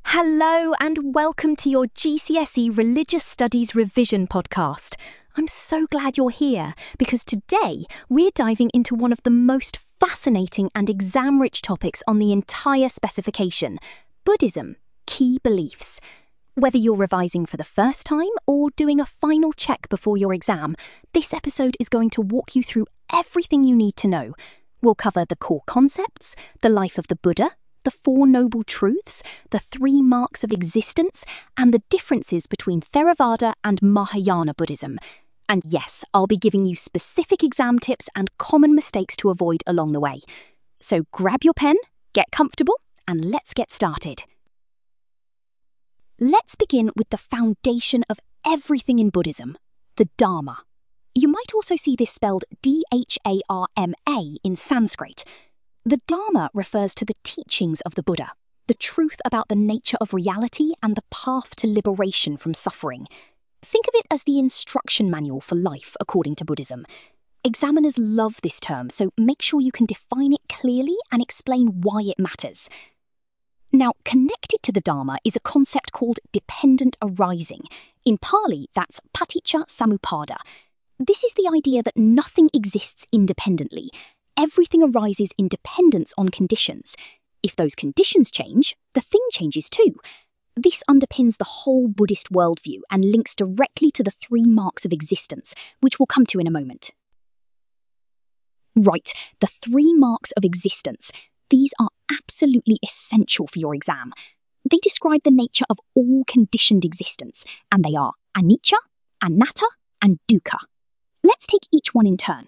Hello and welcome to your GCSE Religious Studies Revision podcast. I'm so glad you're here because today we're diving into one of the most fascinating and exam-rich topics on the entire specification, Buddhism, key beliefs. Whether you're revising for the first time or doing a final check before your exam, this episode is going to walk you through everything you need to know. We'll cover the core concepts, the life of the Buddha, the Four Noble Truths, the 3 marks of existence, and the differences between Theravada and Mahayana Buddhism. And yes, I'll be giving you specific exam tips and common mistakes to avoid along the way. So grab your pen, get comfortable, and let's get started. Let's begin with the foundation of everything in Buddhism, the Dharma. You might also see this spelled Dharma in Sanskrit. The Dharma refers to the teachings of the Buddha, the truth about the nature of reality and the path to liberation from suffering. Think of it as the instruction manual for life according to Buddhism. Examiners love this term, so make sure you can define it clearly and explain why it matters. Now, connected to the Dharma is a concept called dependent arising. In Pali, that's paticca samuppada. This is the idea that nothing exists independently. Everything arises in dependence on conditions. If those conditions change, the thing changes too. This underpins the whole Buddhist worldview and links directly to the 3 marks of existence, which we'll come to in a moment. Right, the 3 marks of existence. These are absolutely essential for your exam. They describe the nature of all conditioned existence, and they are anicca, anatta, and dukkha. Let's take each one in turn.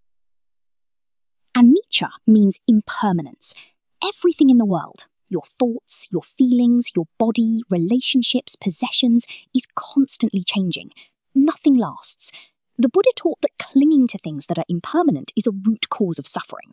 Anicca means impermanence. Everything in the world, your thoughts, your feelings, your body, relationships, possessions, is constantly changing. Nothing lasts. The Buddha taught that clinging to things that are impermanent is a root cause of suffering.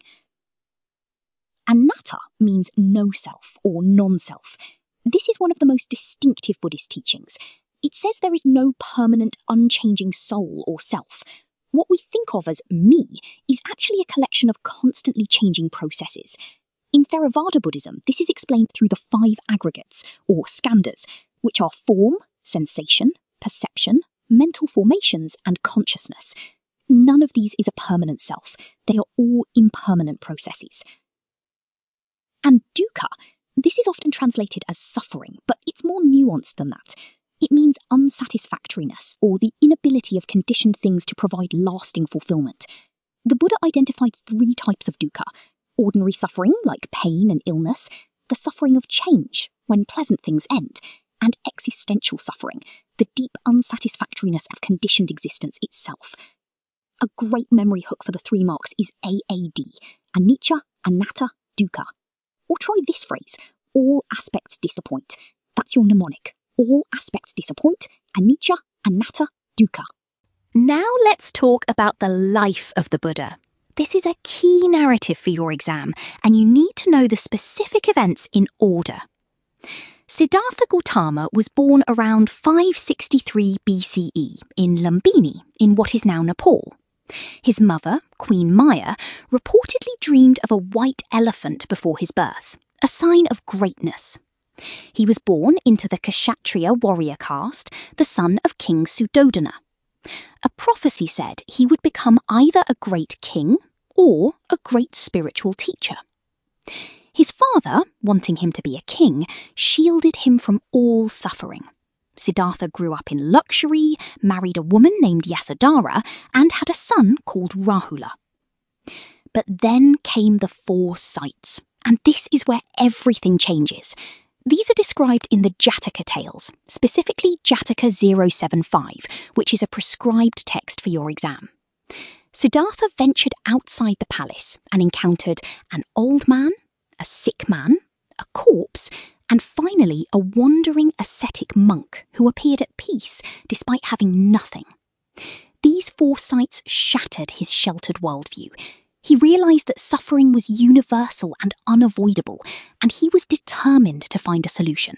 Anatta means no self or non-self. This is one of the most distinctive Buddhist teachings. It says there is no permanent, unchanging soul or self. What we think of as me is actually a collection of constantly changing processes. In Theravada Buddhism, this is explained through the 5 aggregates, or skandhas, which are form, sensation, perception, mental formations, and consciousness. None of these is a permanent self. They are all impermanent processes. And dukkha, this is often translated as suffering, but it's more nuanced than that. It means unsatisfactoriness, or the inability of conditioned things to provide lasting fulfillment. The Buddha identified 3 types of dukkha: ordinary suffering, like pain and illness, the suffering of change, when pleasant things end, and existential suffering, the deep unsatisfactoriness of conditioned existence itself. A great memory hook for the 3 marks is AAD, anicca, anatta, dukkha. Or try this phrase, all aspects disappoint. That's your mnemonic. All aspects disappoint, anicca, anatta, dukkha. Now let's talk about the life of the Buddha. This is a key narrative for your exam, and you need to know the specific events in order. Siddhartha Gautama was born around 563 BCE in Lumbini, in what is now Nepal. His mother, Queen Maya, reportedly dreamed of a white elephant before his birth, a sign of greatness. He was born into the Kshatriya warrior caste, the son of King Suddhodana. A prophecy said he would become either a great king or a great spiritual teacher. His father, wanting him to be a king, shielded him from all suffering. Siddhartha grew up in luxury, married a woman named Yasodhara, and had a son called Rahula. But then came the 4 sights, and this is where everything changes. These are described in the Jataka tales, specifically Jataka 075, which is a prescribed text for your exam. Siddhartha ventured outside the palace and encountered an old man, a sick man, a corpse, and finally a wandering ascetic monk who appeared at peace despite having nothing. These 4 sights shattered his sheltered worldview. He realised that suffering was universal and unavoidable, and he was determined to find a solution.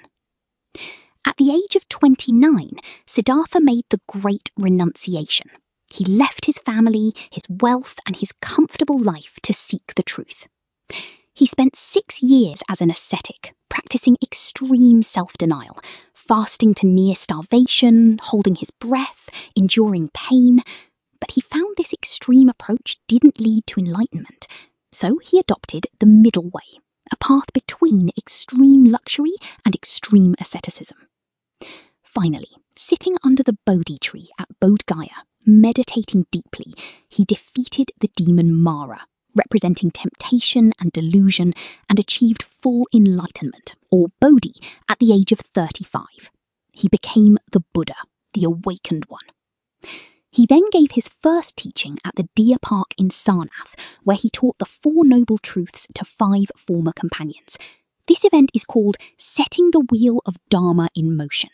At the age of 29, Siddhartha made the great renunciation. He left his family, his wealth, and his comfortable life to seek the truth. He spent 6 years as an ascetic, practicing extreme self-denial, fasting to near starvation, holding his breath, enduring pain. But he found this extreme approach didn't lead to enlightenment, so he adopted the middle way, a path between extreme luxury and extreme asceticism. Finally, sitting under the Bodhi tree at Bodh Gaya, meditating deeply, he defeated the demon Mara, representing temptation and delusion, and achieved full enlightenment, or Bodhi, at the age of 35. He became the Buddha, the awakened one. He then gave his first teaching at the Deer Park in Sarnath, where he taught the 4 Noble Truths to 5 former companions. This event is called Setting the Wheel of Dharma in Motion.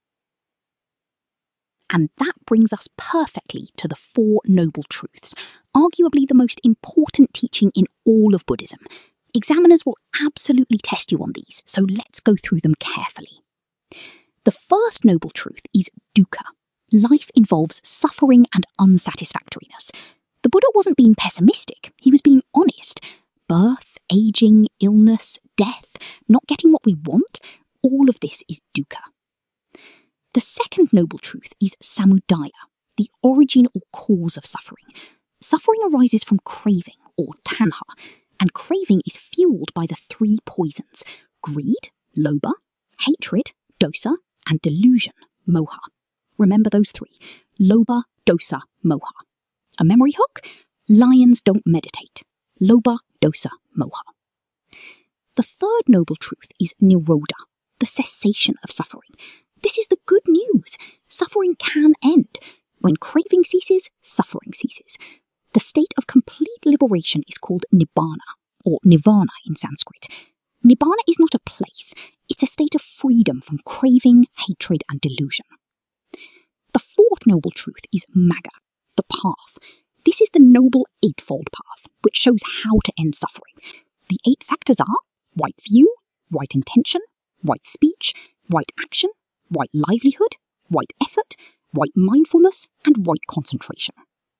And that brings us perfectly to the 4 Noble Truths, arguably the most important teaching in all of Buddhism. Examiners will absolutely test you on these, so let's go through them carefully. The first Noble Truth is dukkha. Life involves suffering and unsatisfactoriness. The Buddha wasn't being pessimistic, he was being honest. Birth, aging, illness, death, not getting what we want, all of this is dukkha. The second Noble Truth is samudaya, the origin or cause of suffering. Suffering arises from craving, or tanha, and craving is fueled by the 3 poisons: greed, lobha, hatred, dosa, and delusion, moha. Remember those 3: lobha, dosa, moha. A memory hook? Lions don't meditate. Lobha, dosa, moha. The third Noble Truth is nirodha, the cessation of suffering. This is the good news. Suffering can end. When craving ceases, suffering ceases. The state of complete liberation is called nibbana, or nirvana in Sanskrit. Nibbana is not a place, it's a state of freedom from craving, hatred, and delusion. The fourth Noble Truth is magga, the path. This is the Noble Eightfold Path, which shows how to end suffering. The 8 factors are right view, right intention, right speech, right action, right livelihood, right effort, right mindfulness, and right concentration.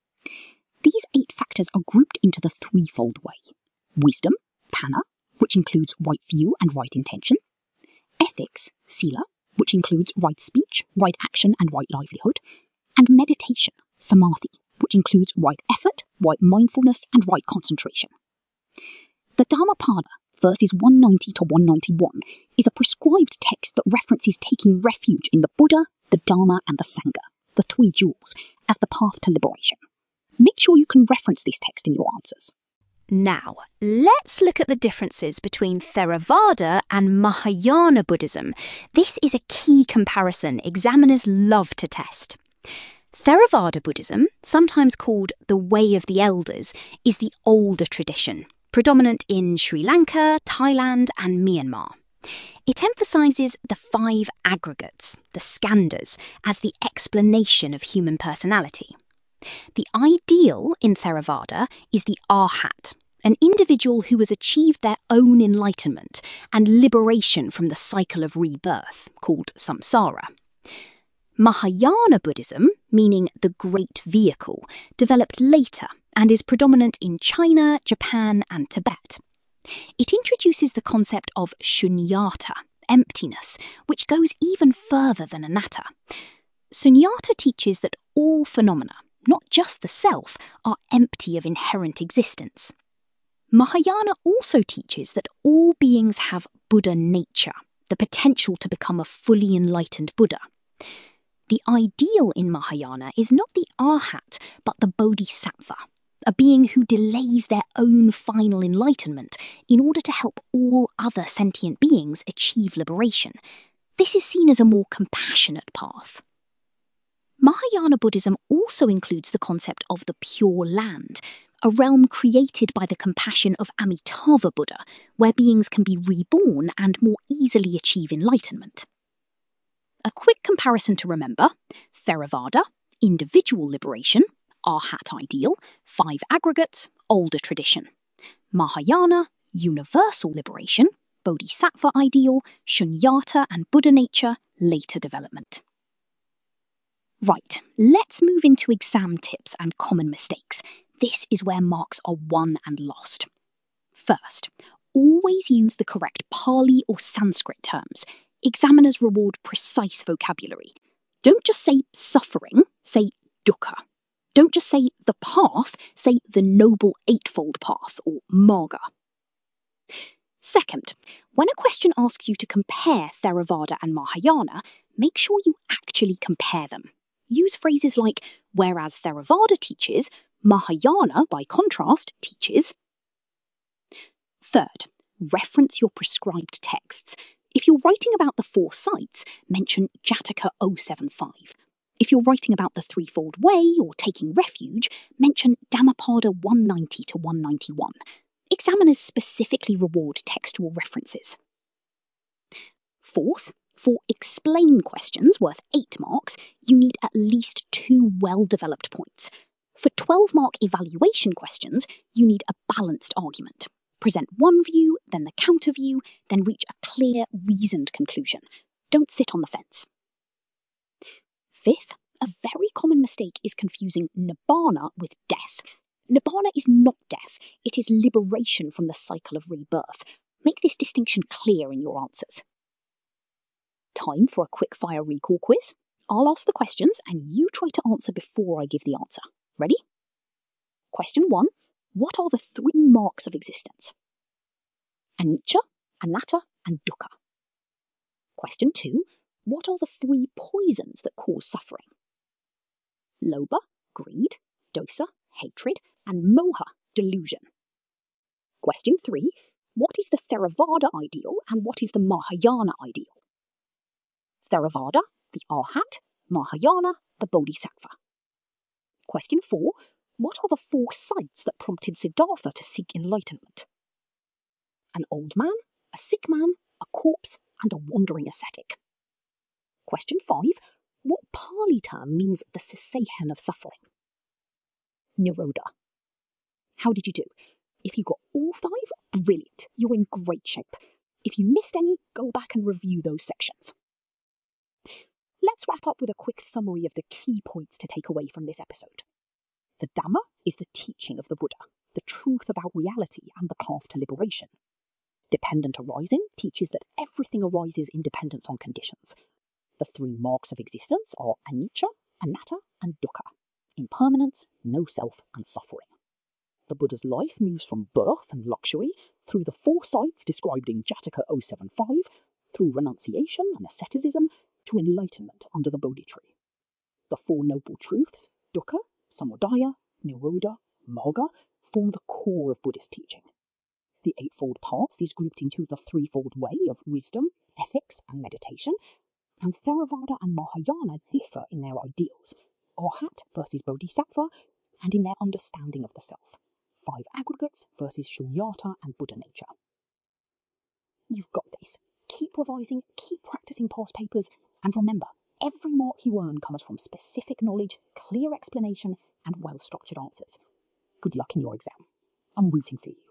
These 8 factors are grouped into the threefold way: wisdom, panna, which includes right view and right intention; ethics, sila, which includes right speech, right action, and right livelihood; and meditation, samadhi, which includes right effort, right mindfulness, and right concentration. The Dhammapada, verses 190 to 191, is a prescribed text that references taking refuge in the Buddha, the Dharma, and the Sangha, the 3 jewels, as the path to liberation. Make sure you can reference this text in your answers. Now, let's look at the differences between Theravada and Mahayana Buddhism. This is a key comparison examiners love to test. Theravada Buddhism, sometimes called the Way of the Elders, is the older tradition, predominant in Sri Lanka, Thailand, and Myanmar. It emphasises the 5 aggregates, the skandhas, as the explanation of human personality. The ideal in Theravada is the arhat, an individual who has achieved their own enlightenment and liberation from the cycle of rebirth, called samsara. Mahayana Buddhism, meaning the Great Vehicle, developed later and is predominant in China, Japan, and Tibet. It introduces the concept of shunyata, emptiness, which goes even further than anatta. Sunyata teaches that all phenomena, not just the self, are empty of inherent existence. Mahayana also teaches that all beings have Buddha nature, the potential to become a fully enlightened Buddha. The ideal in Mahayana is not the arhat, but the bodhisattva, a being who delays their own final enlightenment in order to help all other sentient beings achieve liberation. This is seen as a more compassionate path. Mahayana Buddhism also includes the concept of the Pure Land, a realm created by the compassion of Amitabha Buddha, where beings can be reborn and more easily achieve enlightenment. A quick comparison to remember: Theravada, individual liberation; Arhat ideal, 5 aggregates, older tradition; Mahayana, universal liberation; Bodhisattva ideal, Shunyata and Buddha nature, later development. Right, let's move into exam tips and common mistakes. This is where marks are won and lost. First, Always use the correct Pali or Sanskrit terms. Examiners reward precise vocabulary. Don't just say suffering, say dukkha. Don't just say the path, say the Noble Eightfold Path, or marga. Second, when a question asks you to compare Theravada and Mahayana, make sure you actually compare them. Use phrases like, whereas Theravada teaches, Mahayana, by contrast, teaches. Third, reference your prescribed texts. If you're writing about the 4 sites, mention Jataka 075. If you're writing about the Threefold Way or taking refuge, mention Dhammapada 190 to 191. Examiners specifically reward textual references. Fourth, for explain questions worth 8 marks, you need at least 2 well-developed points. For 12-mark evaluation questions, you need a balanced argument. Present one view, then the counter view, then reach a clear, reasoned conclusion. Don't sit on the fence. Fifth, a very common mistake is confusing nibbana with death. Nibbana is not death, it is liberation from the cycle of rebirth. Make this distinction clear in your answers. Time for a quick-fire recall quiz. I'll ask the questions and you try to answer before I give the answer. Ready? Question 1. What are the 3 marks of existence? Anicca, anatta, and dukkha. Question 2. What are the 3 poisons that cause suffering? Lobha, greed, dosa, hatred, and moha, delusion. Question 3. What is the Theravada ideal and what is the Mahayana ideal? Theravada, the Arhat, Mahayana, the Bodhisattva. Question 4. What are the 4 sights that prompted Siddhartha to seek enlightenment? An old man, a sick man, a corpse, and a wandering ascetic. Question 5. What Pali term means the cessation of suffering? Nirodha. How did you do? If you got all 5, brilliant. You're in great shape. If you missed any, go back and review those sections. Let's wrap up with a quick summary of the key points to take away from this episode. The Dhamma is the teaching of the Buddha, the truth about reality and the path to liberation. Dependent arising teaches that everything arises in dependence on conditions. The 3 marks of existence are anicca, anatta, and dukkha. Impermanence, no self, and suffering. The Buddha's life moves from birth and luxury through the 4 sites described in Jataka 075, through renunciation and asceticism, to enlightenment under the Bodhi tree. The 4 noble truths, dukkha, samudaya, nirodha, marga, form the core of Buddhist teaching. The Eightfold Path is grouped into the Threefold Way of wisdom, ethics, and meditation, and Theravada and Mahayana differ in their ideals, Arhat versus Bodhisattva, and in their understanding of the self, 5 aggregates versus Shunyata and Buddha nature. You've got this. Keep revising, keep practicing past papers, and remember, every mark you earn comes from specific knowledge, clear explanation, and well-structured answers. Good luck in your exam. I'm rooting for you.